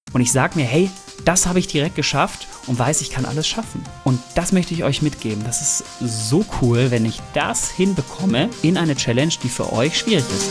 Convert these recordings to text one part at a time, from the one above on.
Und ich sage mir, hey, das habe ich direkt geschafft und weiß, ich kann alles schaffen. Und das möchte ich euch mitgeben. Das ist so cool, wenn ich das hinbekomme in eine Challenge, die für euch schwierig ist.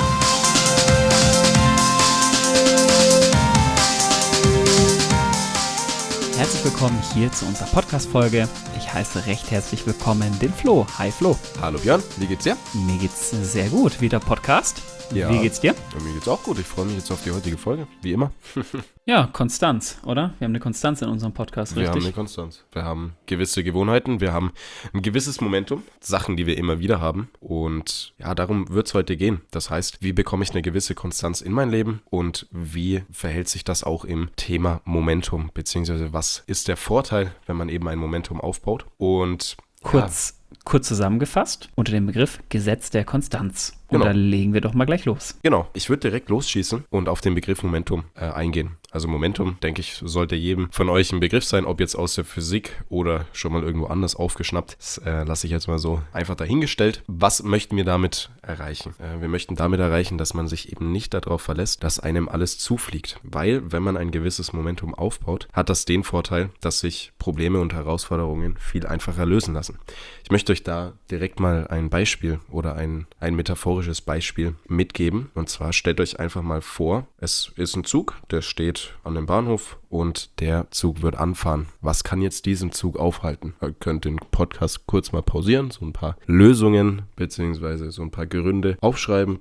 Herzlich willkommen hier zu unserer Podcast-Folge. Ich heiße recht herzlich willkommen den Flo. Hi Flo. Hallo Björn, wie geht's dir? Mir geht's sehr gut. Wieder Podcast. Ja. Wie geht's dir? Ja, mir geht's auch gut. Ich freue mich jetzt auf die heutige Folge, wie immer. Ja, Konstanz, oder? Wir haben eine Konstanz in unserem Podcast, richtig? Wir haben eine Konstanz. Wir haben gewisse Gewohnheiten, wir haben ein gewisses Momentum, Sachen, die wir immer wieder haben. Und ja, darum wird's heute gehen. Das heißt, wie bekomme ich eine gewisse Konstanz in mein Leben und wie verhält sich das auch im Thema Momentum, beziehungsweise was ist der Vorteil, wenn man eben ein Momentum aufbaut? Und Kurz zusammengefasst unter dem Begriff Gesetz der Konstanz. Und Genau. da legen wir doch mal gleich los. Genau, ich würde direkt losschießen und auf den Begriff Momentum eingehen. Also Momentum, denke ich, sollte jedem von euch ein Begriff sein, ob jetzt aus der Physik oder schon mal irgendwo anders aufgeschnappt. Das lasse ich jetzt mal so einfach dahingestellt. Was möchten wir damit erreichen? Wir möchten damit erreichen, dass man sich eben nicht darauf verlässt, dass einem alles zufliegt. Weil, wenn man ein gewisses Momentum aufbaut, hat das den Vorteil, dass sich Probleme und Herausforderungen viel einfacher lösen lassen. Ich möchte euch da direkt mal ein Beispiel oder ein metaphorisches Beispiel mitgeben. Und zwar stellt euch einfach mal vor, es ist ein Zug, der steht an dem Bahnhof und der Zug wird anfahren. Was kann jetzt diesen Zug aufhalten? Ihr könnt den Podcast kurz mal pausieren, so ein paar Lösungen bzw. so ein paar Gründe aufschreiben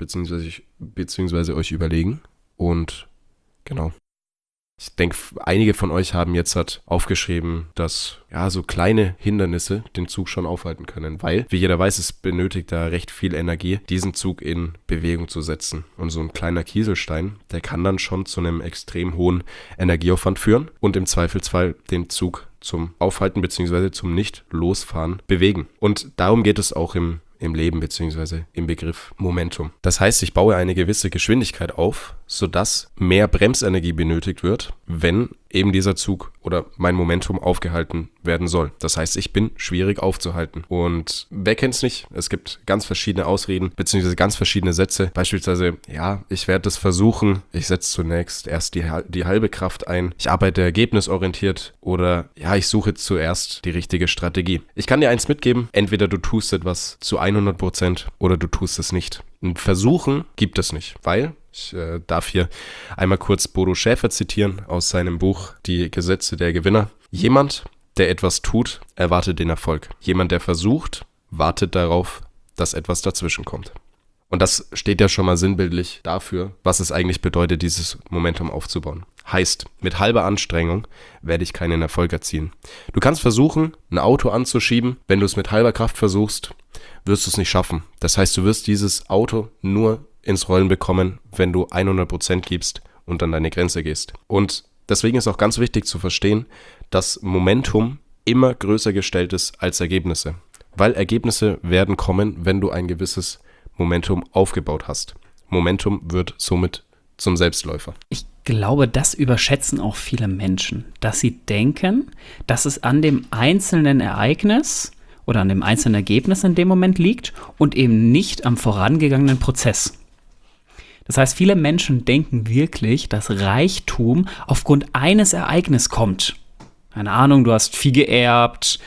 bzw. euch überlegen. Und genau. Ich denke, einige von euch haben jetzt aufgeschrieben, dass ja so kleine Hindernisse den Zug schon aufhalten können, weil, wie jeder weiß, es benötigt da recht viel Energie, diesen Zug in Bewegung zu setzen. Und so ein kleiner Kieselstein, der kann dann schon zu einem extrem hohen Energieaufwand führen und im Zweifelsfall den Zug zum Aufhalten bzw. zum Nicht-Losfahren bewegen. Und darum geht es auch im Leben bzw. im Begriff Momentum. Das heißt, ich baue eine gewisse Geschwindigkeit auf, sodass mehr Bremsenergie benötigt wird, wenn eben dieser Zug oder mein Momentum aufgehalten werden soll. Das heißt, ich bin schwierig aufzuhalten. Und wer kennt es nicht? Es gibt ganz verschiedene Ausreden bzw. ganz verschiedene Sätze. Beispielsweise, ja, ich werde das versuchen. Ich setze zunächst erst die halbe Kraft ein. Ich arbeite ergebnisorientiert oder ja, ich suche zuerst die richtige Strategie. Ich kann dir eins mitgeben. Entweder du tust etwas zu 100% oder du tust es nicht. Ein Versuchen gibt es nicht, weil ich darf hier einmal kurz Bodo Schäfer zitieren aus seinem Buch Die Gesetze der Gewinner. Jemand, der etwas tut, erwartet den Erfolg. Jemand, der versucht, wartet darauf, dass etwas dazwischen kommt. Und das steht ja schon mal sinnbildlich dafür, was es eigentlich bedeutet, dieses Momentum aufzubauen. Heißt, mit halber Anstrengung werde ich keinen Erfolg erzielen. Du kannst versuchen, ein Auto anzuschieben. Wenn du es mit halber Kraft versuchst, wirst du es nicht schaffen. Das heißt, du wirst dieses Auto nur ins Rollen bekommen, wenn du 100% gibst und an deine Grenze gehst. Und deswegen ist auch ganz wichtig zu verstehen, dass Momentum immer größer gestellt ist als Ergebnisse. Weil Ergebnisse werden kommen, wenn du ein gewisses Momentum aufgebaut hast. Momentum wird somit zum Selbstläufer. Ich glaube, das überschätzen auch viele Menschen, dass sie denken, dass es an dem einzelnen Ereignis oder an dem einzelnen Ergebnis in dem Moment liegt und eben nicht am vorangegangenen Prozess. Das heißt, viele Menschen denken wirklich, dass Reichtum aufgrund eines Ereignisses kommt. Keine Ahnung, du hast viel geerbt,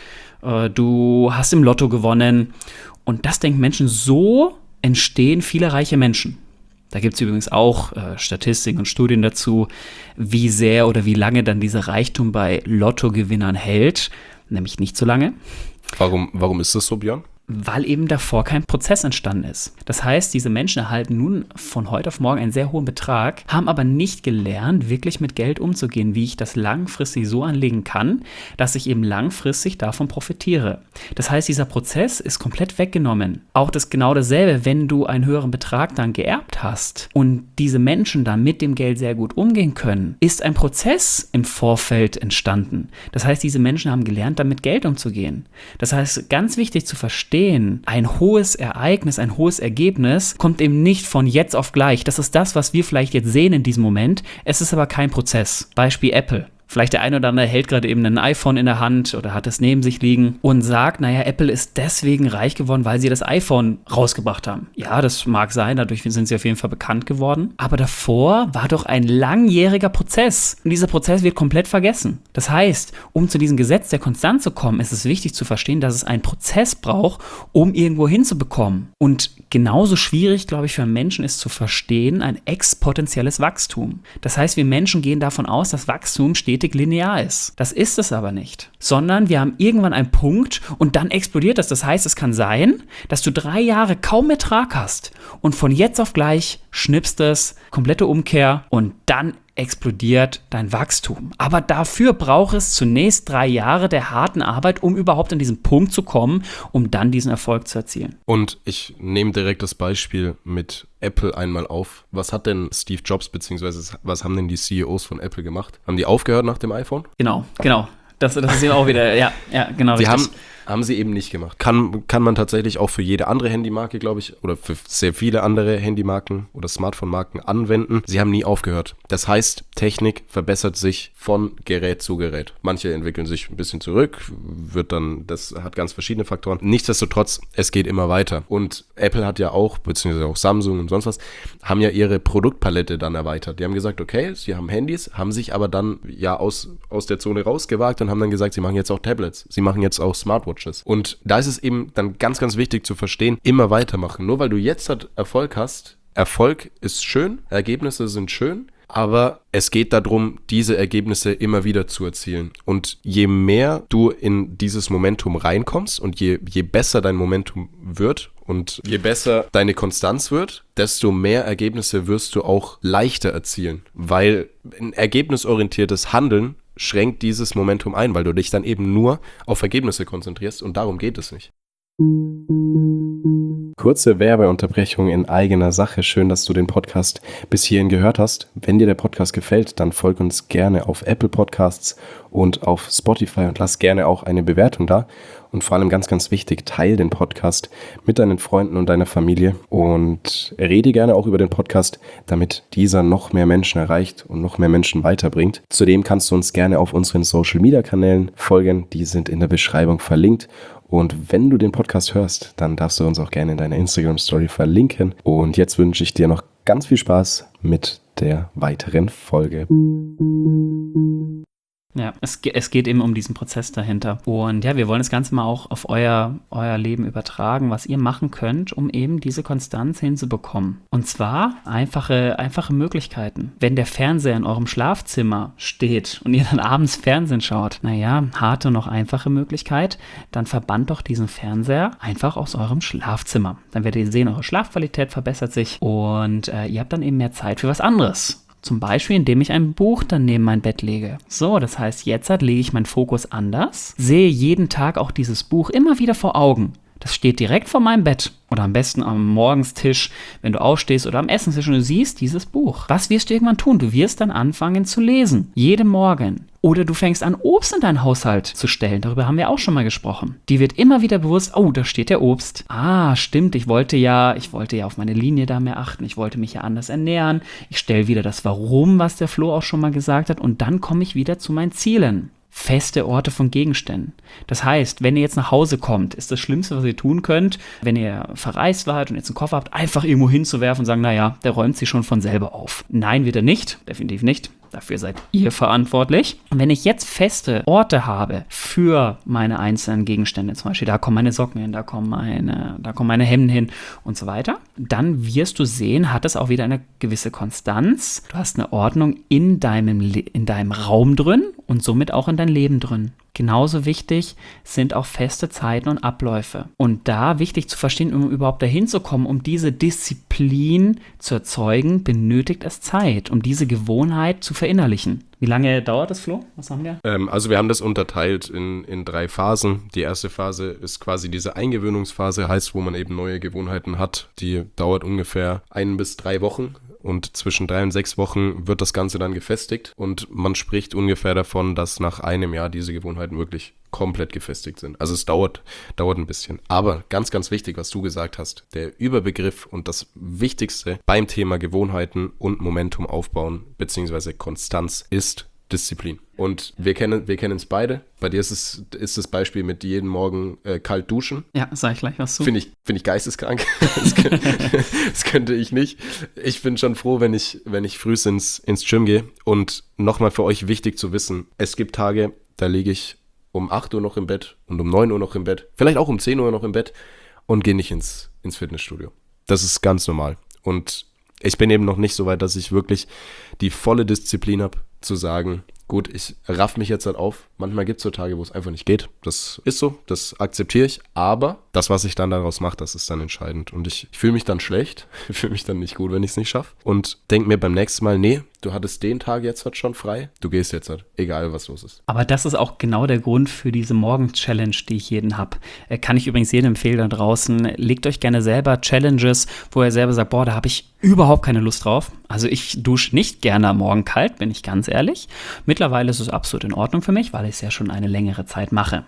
du hast im Lotto gewonnen. Und das denken Menschen, so entstehen viele reiche Menschen. Da gibt es übrigens auch Statistiken und Studien dazu, wie sehr oder wie lange dann dieser Reichtum bei Lottogewinnern hält. Nämlich nicht so lange. Warum ist das so, Björn? Weil eben davor kein Prozess entstanden ist. Das heißt, diese Menschen erhalten nun von heute auf morgen einen sehr hohen Betrag, haben aber nicht gelernt, wirklich mit Geld umzugehen, wie ich das langfristig so anlegen kann, dass ich eben langfristig davon profitiere. Das heißt, dieser Prozess ist komplett weggenommen. Auch das genau dasselbe, wenn du einen höheren Betrag dann geerbt hast und diese Menschen dann mit dem Geld sehr gut umgehen können, ist ein Prozess im Vorfeld entstanden. Das heißt, diese Menschen haben gelernt, damit Geld umzugehen. Das heißt, ganz wichtig zu verstehen, ein hohes Ereignis, ein hohes Ergebnis kommt eben nicht von jetzt auf gleich. Das ist das, was wir vielleicht jetzt sehen in diesem Moment. Es ist aber kein Prozess. Beispiel Apple. Vielleicht der eine oder andere hält gerade eben ein iPhone in der Hand oder hat es neben sich liegen und sagt, naja, Apple ist deswegen reich geworden, weil sie das iPhone rausgebracht haben. Ja, das mag sein, dadurch sind sie auf jeden Fall bekannt geworden. Aber davor war doch ein langjähriger Prozess. Und dieser Prozess wird komplett vergessen. Das heißt, um zu diesem Gesetz der Konstanz zu kommen, ist es wichtig zu verstehen, dass es einen Prozess braucht, um irgendwo hinzubekommen. Und genauso schwierig, glaube ich, für einen Menschen ist zu verstehen, ein exponentielles Wachstum. Das heißt, wir Menschen gehen davon aus, dass Wachstum stetig linear ist. Das ist es aber nicht. Sondern wir haben irgendwann einen Punkt und dann explodiert das. Das heißt, es kann sein, dass du 3 Jahre kaum Ertrag hast und von jetzt auf gleich schnippst es, komplette Umkehr und dann explodiert dein Wachstum. Aber dafür braucht es zunächst 3 Jahre der harten Arbeit, um überhaupt an diesen Punkt zu kommen, um dann diesen Erfolg zu erzielen. Und ich nehme direkt das Beispiel mit Apple einmal auf. Was hat denn Steve Jobs, beziehungsweise was haben denn die CEOs von Apple gemacht? Haben die aufgehört nach dem iPhone? Genau. Das ist eben auch wieder, ja, genau. Sie richtig. haben sie eben nicht gemacht. Kann man tatsächlich auch für jede andere Handymarke, glaube ich, oder für sehr viele andere Handymarken oder Smartphone-Marken anwenden. Sie haben nie aufgehört. Das heißt, Technik verbessert sich von Gerät zu Gerät. Manche entwickeln sich ein bisschen zurück, das hat ganz verschiedene Faktoren. Nichtsdestotrotz, es geht immer weiter. Und Apple hat ja auch, beziehungsweise auch Samsung und sonst was, haben ja ihre Produktpalette dann erweitert. Die haben gesagt, okay, sie haben Handys, haben sich aber dann ja aus der Zone rausgewagt und haben dann gesagt, sie machen jetzt auch Tablets, sie machen jetzt auch Smartwatches. Und da ist es eben dann ganz, ganz wichtig zu verstehen, immer weitermachen. Nur weil du jetzt halt Erfolg hast, Erfolg ist schön, Ergebnisse sind schön, aber es geht darum, diese Ergebnisse immer wieder zu erzielen. Und je mehr du in dieses Momentum reinkommst und je besser dein Momentum wird und je besser deine Konstanz wird, desto mehr Ergebnisse wirst du auch leichter erzielen. Weil ein ergebnisorientiertes Handeln schränkt dieses Momentum ein, weil du dich dann eben nur auf Ergebnisse konzentrierst und darum geht es nicht. Kurze Werbeunterbrechung in eigener Sache. Schön, dass du den Podcast bis hierhin gehört hast. Wenn dir der Podcast gefällt, dann folg uns gerne auf Apple Podcasts und auf Spotify und lass gerne auch eine Bewertung da. Und vor allem ganz, ganz wichtig, teile den Podcast mit deinen Freunden und deiner Familie und rede gerne auch über den Podcast, damit dieser noch mehr Menschen erreicht und noch mehr Menschen weiterbringt. Zudem kannst du uns gerne auf unseren Social-Media-Kanälen folgen. Die sind in der Beschreibung verlinkt. Und wenn du den Podcast hörst, dann darfst du uns auch gerne in deiner Instagram-Story verlinken. Und jetzt wünsche ich dir noch ganz viel Spaß mit der weiteren Folge. Ja, es geht eben um diesen Prozess dahinter. Und ja, wir wollen das Ganze mal auch auf euer Leben übertragen, was ihr machen könnt, um eben diese Konstanz hinzubekommen. Und zwar einfache Möglichkeiten. Wenn der Fernseher in eurem Schlafzimmer steht und ihr dann abends Fernsehen schaut, naja, harte noch einfache Möglichkeit, dann verbannt doch diesen Fernseher einfach aus eurem Schlafzimmer. Dann werdet ihr sehen, eure Schlafqualität verbessert sich und ihr habt dann eben mehr Zeit für was anderes. Zum Beispiel, indem ich ein Buch dann neben mein Bett lege. So, das heißt, jetzt lege ich meinen Fokus anders, sehe jeden Tag auch dieses Buch immer wieder vor Augen. Das steht direkt vor meinem Bett oder am besten am Morgenstisch, wenn du aufstehst oder am Essenstisch und du siehst dieses Buch. Was wirst du irgendwann tun? Du wirst dann anfangen zu lesen, jeden Morgen. Oder du fängst an, Obst in deinen Haushalt zu stellen. Darüber haben wir auch schon mal gesprochen. Die wird immer wieder bewusst, oh, da steht der Obst. Ah, stimmt, ich wollte ja auf meine Linie da mehr achten. Ich wollte mich ja anders ernähren. Ich stelle wieder das Warum, was der Flo auch schon mal gesagt hat. Und dann komme ich wieder zu meinen Zielen. Feste Orte von Gegenständen. Das heißt, wenn ihr jetzt nach Hause kommt, ist das Schlimmste, was ihr tun könnt, wenn ihr verreist wart und jetzt einen Koffer habt, einfach irgendwo hinzuwerfen und sagen, naja, der räumt sich schon von selber auf. Nein, wird er nicht. Definitiv nicht. Dafür seid ihr verantwortlich. Und wenn ich jetzt feste Orte habe für meine einzelnen Gegenstände, zum Beispiel da kommen meine Socken hin, da kommen meine Hemden hin und so weiter, dann wirst du sehen, hat es auch wieder eine gewisse Konstanz. Du hast eine Ordnung in deinem Raum drin und somit auch in dein Leben drin. Genauso wichtig sind auch feste Zeiten und Abläufe. Und da wichtig zu verstehen, um überhaupt dahin zu kommen, um diese Disziplin zu erzeugen, benötigt es Zeit, um diese Gewohnheit zu verinnerlichen. Wie lange dauert das, Flo? Was haben wir? Also wir haben das unterteilt in 3 Phasen. Die erste Phase ist quasi diese Eingewöhnungsphase, heißt, wo man eben neue Gewohnheiten hat. Die dauert ungefähr 1 bis 3 Wochen. Und zwischen 3 und 6 Wochen wird das Ganze dann gefestigt. Und man spricht ungefähr davon, dass nach einem Jahr diese Gewohnheiten wirklich komplett gefestigt sind. Also es dauert ein bisschen. Aber ganz, ganz wichtig, was du gesagt hast, der Überbegriff und das Wichtigste beim Thema Gewohnheiten und Momentum aufbauen, beziehungsweise Konstanz, ist Disziplin. Und wir kennen es beide. Bei dir ist das Beispiel mit jeden Morgen kalt duschen. Ja, sag ich gleich was zu. Finde ich geisteskrank. Das könnte ich nicht. Ich bin schon froh, wenn ich früh ins Gym gehe. Und nochmal für euch wichtig zu wissen, es gibt Tage, da liege ich um 8 Uhr noch im Bett und um 9 Uhr noch im Bett, vielleicht auch um 10 Uhr noch im Bett und gehe nicht ins Fitnessstudio. Das ist ganz normal. Und ich bin eben noch nicht so weit, dass ich wirklich die volle Disziplin habe, zu sagen, gut, ich raff mich jetzt halt auf. Manchmal gibt es so Tage, wo es einfach nicht geht. Das ist so, das akzeptiere ich. Aber das, was ich dann daraus mache, das ist dann entscheidend. Und ich fühle mich dann schlecht, ich fühle mich dann nicht gut, wenn ich es nicht schaffe. Und denke mir beim nächsten Mal, nee, du hattest den Tag jetzt halt schon frei. Du gehst jetzt halt, egal was los ist. Aber das ist auch genau der Grund für diese Morgen-Challenge, die ich jeden habe. Kann ich übrigens jedem empfehlen da draußen. Legt euch gerne selber Challenges, wo ihr selber sagt, boah, da habe ich überhaupt keine Lust drauf. Also ich dusche nicht gerne am Morgen kalt, bin ich ganz ehrlich. Mittlerweile ist es absolut in Ordnung für mich, weil ich es ja schon eine längere Zeit mache.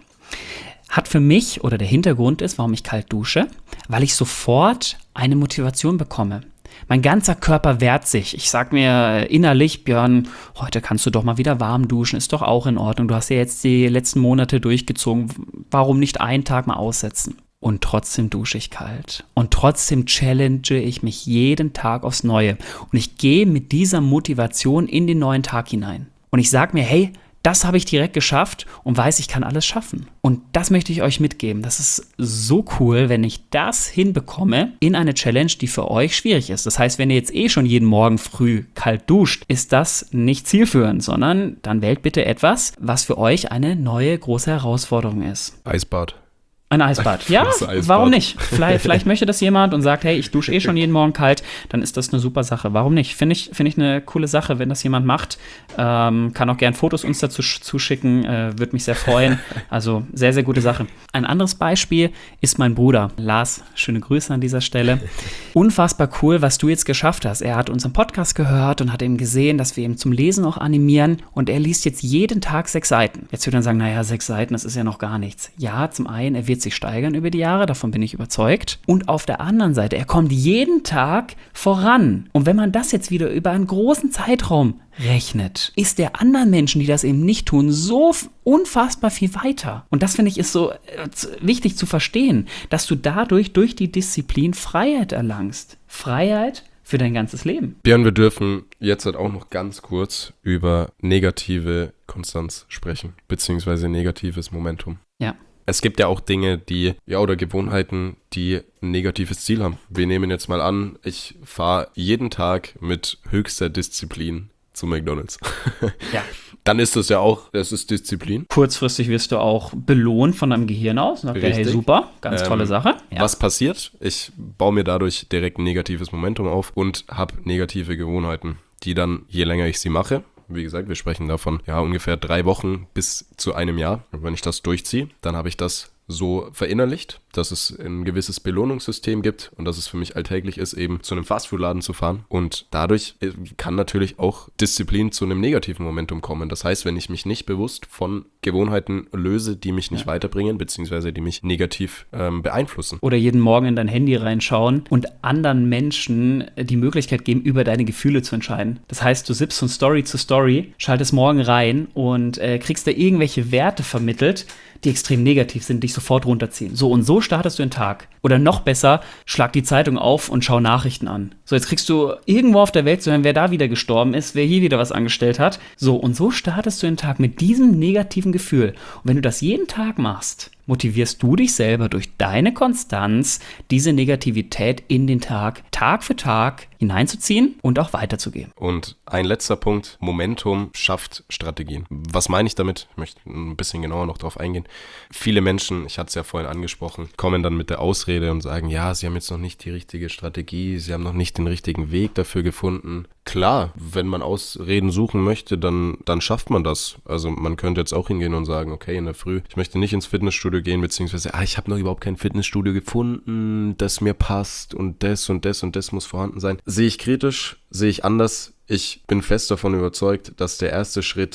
Hat für mich, oder der Hintergrund ist, warum ich kalt dusche, weil ich sofort eine Motivation bekomme. Mein ganzer Körper wehrt sich. Ich sag mir innerlich, Björn, heute kannst du doch mal wieder warm duschen, ist doch auch in Ordnung. Du hast ja jetzt die letzten Monate durchgezogen. Warum nicht einen Tag mal aussetzen? Und trotzdem dusche ich kalt. Und trotzdem challenge ich mich jeden Tag aufs Neue. Und ich gehe mit dieser Motivation in den neuen Tag hinein. Und ich sage mir, hey, das habe ich direkt geschafft und weiß, ich kann alles schaffen. Und das möchte ich euch mitgeben. Das ist so cool, wenn ich das hinbekomme in eine Challenge, die für euch schwierig ist. Das heißt, wenn ihr jetzt schon jeden Morgen früh kalt duscht, ist das nicht zielführend, sondern dann wählt bitte etwas, was für euch eine neue große Herausforderung ist. Eisbad. Ein Eisbad. Ja, Eisbad. Warum nicht? Vielleicht möchte das jemand und sagt, hey, ich dusche schon jeden Morgen kalt, dann ist das eine super Sache. Warum nicht? Finde ich eine coole Sache, wenn das jemand macht. Kann auch gern Fotos uns dazu zuschicken, würde mich sehr freuen. Also sehr, sehr gute Sache. Ein anderes Beispiel ist mein Bruder. Lars, schöne Grüße an dieser Stelle. Unfassbar cool, was du jetzt geschafft hast. Er hat unseren Podcast gehört und hat eben gesehen, dass wir ihn zum Lesen auch animieren und er liest jetzt jeden Tag 6 Seiten. Jetzt würde er sagen, naja, 6 Seiten, das ist ja noch gar nichts. Ja, zum einen, er wird sich steigern über die Jahre, davon bin ich überzeugt. Und auf der anderen Seite, er kommt jeden Tag voran. Und wenn man das jetzt wieder über einen großen Zeitraum rechnet, ist der anderen Menschen, die das eben nicht tun, so unfassbar viel weiter. Und das, finde ich, ist so wichtig zu verstehen, dass du dadurch durch die Disziplin Freiheit erlangst. Freiheit für dein ganzes Leben. Björn, wir dürfen jetzt halt auch noch ganz kurz über negative Konstanz sprechen, beziehungsweise negatives Momentum. Ja. Es gibt ja auch Dinge, oder Gewohnheiten, die ein negatives Ziel haben. Wir nehmen jetzt mal an, ich fahre jeden Tag mit höchster Disziplin zu McDonald's. Ja. Dann ist das ist Disziplin. Kurzfristig wirst du auch belohnt von deinem Gehirn aus. Und hey, super, ganz tolle Sache. Ja. Was passiert? Ich baue mir dadurch direkt ein negatives Momentum auf und habe negative Gewohnheiten, die dann, je länger ich sie mache, wie gesagt, wir sprechen davon, ungefähr 3 Wochen bis zu einem Jahr. Und wenn ich das durchziehe, dann habe ich das so verinnerlicht, dass es ein gewisses Belohnungssystem gibt und dass es für mich alltäglich ist, eben zu einem Fastfood-Laden zu fahren. Und dadurch kann natürlich auch Disziplin zu einem negativen Momentum kommen. Das heißt, wenn ich mich nicht bewusst von Gewohnheiten löse, die mich nicht weiterbringen, beziehungsweise die mich negativ beeinflussen. Oder jeden Morgen in dein Handy reinschauen und anderen Menschen die Möglichkeit geben, über deine Gefühle zu entscheiden. Das heißt, du sippst von Story zu Story, schaltest morgen rein und kriegst da irgendwelche Werte vermittelt, die extrem negativ sind, dich sofort runterziehen. So, und so startest du den Tag. Oder noch besser, schlag die Zeitung auf und schau Nachrichten an. So, jetzt kriegst du irgendwo auf der Welt zu hören, wer da wieder gestorben ist, wer hier wieder was angestellt hat. So, und so startest du den Tag mit diesem negativen Gefühl. Und wenn du das jeden Tag machst, motivierst du dich selber durch deine Konstanz, diese Negativität in den Tag für Tag hineinzuziehen und auch weiterzugeben. Und ein letzter Punkt, Momentum schafft Strategien. Was meine ich damit? Ich möchte ein bisschen genauer noch drauf eingehen. Viele Menschen, ich hatte es ja vorhin angesprochen, kommen dann mit der Ausrede und sagen, ja, sie haben jetzt noch nicht die richtige Strategie, sie haben noch nicht den richtigen Weg dafür gefunden. Klar, wenn man Ausreden suchen möchte, dann schafft man das. Also man könnte jetzt auch hingehen und sagen, okay, in der Früh, ich möchte nicht ins Fitnessstudio gehen, beziehungsweise, ich habe noch überhaupt kein Fitnessstudio gefunden, das mir passt und das und das und das muss vorhanden sein. Sehe ich kritisch, sehe ich anders. Ich bin fest davon überzeugt, dass der erste Schritt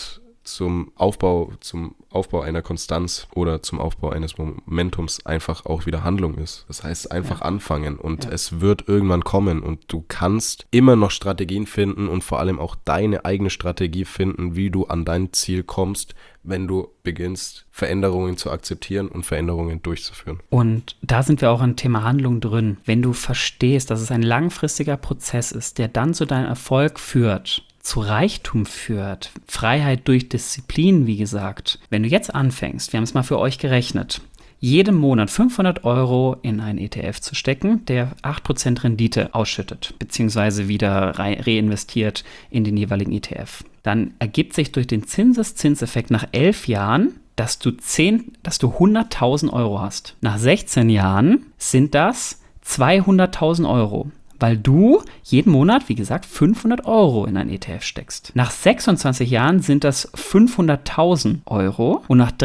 zum Aufbau einer Konstanz oder zum Aufbau eines Momentums einfach auch wieder Handlung ist. Das heißt, einfach anfangen und es wird irgendwann kommen und du kannst immer noch Strategien finden und vor allem auch deine eigene Strategie finden, wie du an dein Ziel kommst, wenn du beginnst, Veränderungen zu akzeptieren und Veränderungen durchzuführen. Und da sind wir auch im Thema Handlung drin. Wenn du verstehst, dass es ein langfristiger Prozess ist, der dann zu deinem Erfolg führt, zu Reichtum führt, Freiheit durch Disziplin, wie gesagt. Wenn du jetzt anfängst, wir haben es mal für euch gerechnet, jeden Monat 500 € in einen ETF zu stecken, der 8% Rendite ausschüttet, beziehungsweise wieder reinvestiert in den jeweiligen ETF. Dann ergibt sich durch den Zinseszinseffekt nach 11 Jahren, dass du 100.000 € hast. Nach 16 Jahren sind das 200.000 €. Weil du jeden Monat, wie gesagt, 500 € in ein ETF steckst. Nach 26 Jahren sind das 500.000 € und nach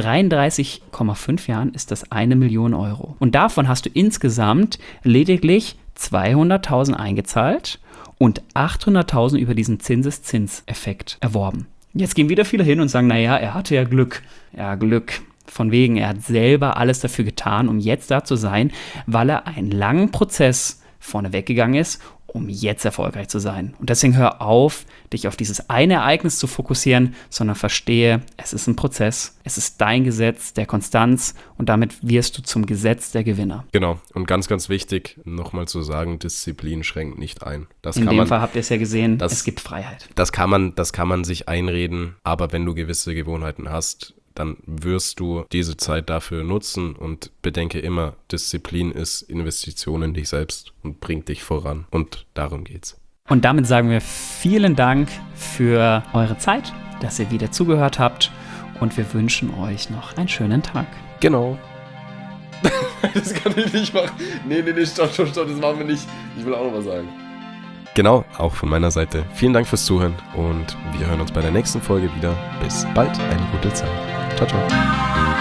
33,5 Jahren ist das 1 Million €. Und davon hast du insgesamt lediglich 200.000 eingezahlt und 800.000 über diesen Zinseszinseffekt erworben. Jetzt gehen wieder viele hin und sagen, naja, er hatte ja Glück. Ja, Glück. Von wegen, er hat selber alles dafür getan, um jetzt da zu sein, weil er einen langen Prozess vorne weggegangen ist, um jetzt erfolgreich zu sein. Und deswegen hör auf, dich auf dieses eine Ereignis zu fokussieren, sondern verstehe, es ist ein Prozess, es ist dein Gesetz der Konstanz und damit wirst du zum Gesetz der Gewinner. Genau, und ganz, ganz wichtig, nochmal zu sagen, Disziplin schränkt nicht ein. In dem Fall habt ihr es ja gesehen, es gibt Freiheit. Das kann man sich einreden, aber wenn du gewisse Gewohnheiten hast, dann wirst du diese Zeit dafür nutzen und bedenke immer, Disziplin ist Investition in dich selbst und bringt dich voran und darum geht's. Und damit sagen wir vielen Dank für eure Zeit, dass ihr wieder zugehört habt und wir wünschen euch noch einen schönen Tag. Genau. Das kann ich nicht machen. Nee, stopp, das machen wir nicht. Ich will auch noch was sagen. Genau, auch von meiner Seite. Vielen Dank fürs Zuhören und wir hören uns bei der nächsten Folge wieder. Bis bald, eine gute Zeit. Ciao, ciao.